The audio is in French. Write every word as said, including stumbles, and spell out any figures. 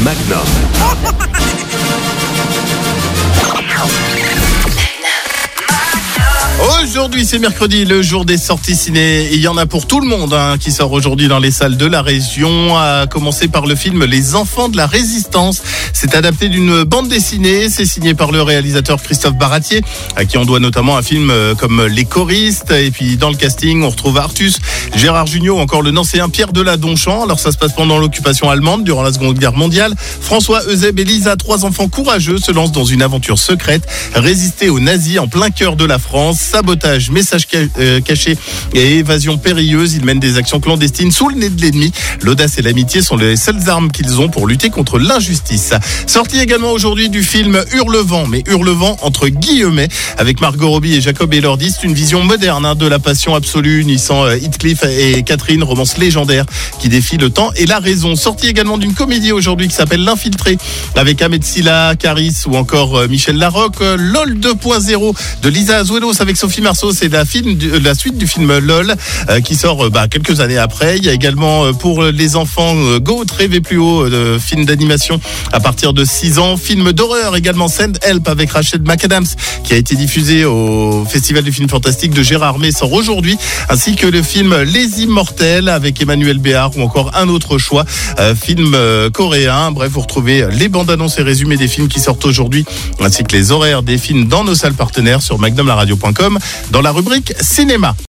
Magnum. Aujourd'hui, c'est mercredi, le jour des sorties ciné. Et il y en a pour tout le monde hein, qui sort aujourd'hui dans les salles de la région. À commencer par le film Les Enfants de la Résistance. C'est adapté d'une bande dessinée. C'est signé par le réalisateur Christophe Baratier, à qui on doit notamment un film comme Les Choristes. Et puis dans le casting, on retrouve Artus, Gérard Jugnot, encore le Nancéen Pierre Deladonchamp. Alors ça se passe pendant l'occupation allemande, durant la Seconde Guerre mondiale. François Euseb et Lisa, trois enfants courageux, se lancent dans une aventure secrète. Résister aux nazis en plein cœur de la France. Sabotage, messages cachés et évasion périlleuse. Ils mènent des actions clandestines sous le nez de l'ennemi. L'audace et l'amitié sont les seules armes qu'ils ont pour lutter contre l'injustice. Sorti également aujourd'hui du film Hurlevent, mais Hurlevent entre guillemets, avec Margot Robbie et Jacob Elordi. C'est une vision moderne hein, de la passion absolue, unissant Heathcliff et Catherine, romance légendaire qui défie le temps et la raison. Sorti également d'une comédie aujourd'hui qui s'appelle L'Infiltré, avec Ahmed Silla, Caris ou encore Michel Larocque. LOL deux point zéro de Lisa Azuelos avec Sophie Marceau, c'est la, film, la suite du film LOL euh, qui sort bah, quelques années après. Il y a également euh, pour les enfants euh, Go, rêver plus haut, euh, film d'animation à partir de six ans. Film d'horreur également, Send Help avec Rachel McAdams qui a été diffusé au Festival du film fantastique de Gérard May, sort aujourd'hui, ainsi que le film Les Immortels avec Emmanuel Béard ou encore un autre choix, euh, film euh, coréen. Bref, vous retrouvez les bandes annonces et résumés des films qui sortent aujourd'hui, ainsi que les horaires des films dans nos salles partenaires sur magnum la radio point com dans la rubrique cinéma.